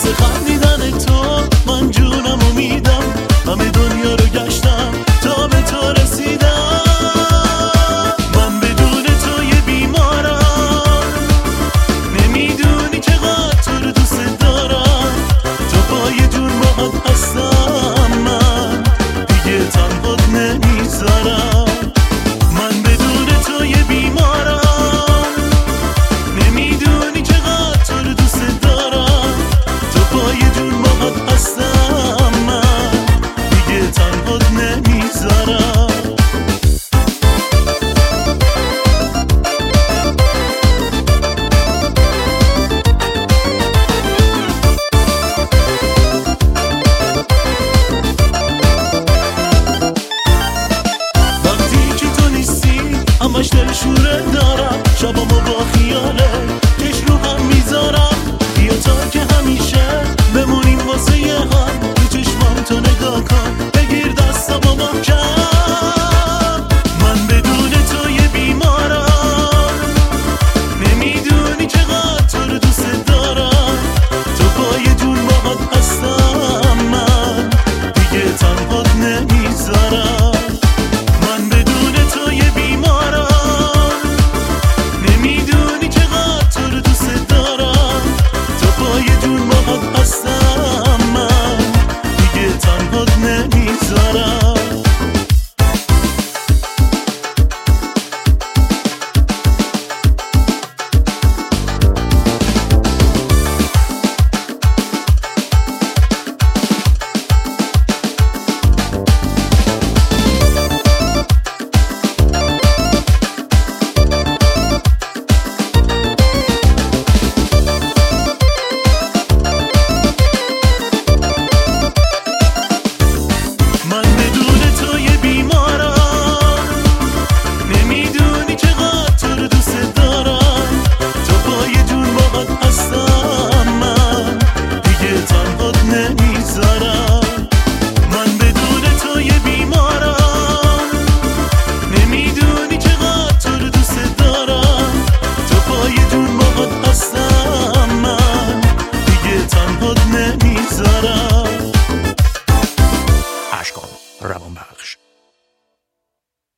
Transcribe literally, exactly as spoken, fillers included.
واسه خندیدن تو من جونمو میدم، همه دنیا رو گشتم تا به تو رسیدم. من بدون تو یه بیمارم، نمیدونی چقدر تو رو دوست دارم. تو پای جون باهات هستم، من دیگه تنهات نمیذارم. من بدون تو یه بیمارم، نمیدونی چقدر تو رو دوست دارم. تو پای جون باهات هستم، من دیگه تنهات نمیذارم. همش دل شوره دارم، شبامو با خیاله کش رو هم میذارم. بیا تا که همیشه بمونیم واسه یه هم، تو چشمام تو نگاه کن، بگیر دستامو محکم. من بدون تو یه بیمارم، نمیدونی چقدر تو رو دوست دارم. تو پای جون باهات هستم، من دیگه تنهات نمیذارم. من بدون تو یه بیمارم، نمیدونی چقدر تو رو دوست دارم. تو پای جون باهات هستم، من دیگه تنهات نمیذارم. اشکان روان بخش.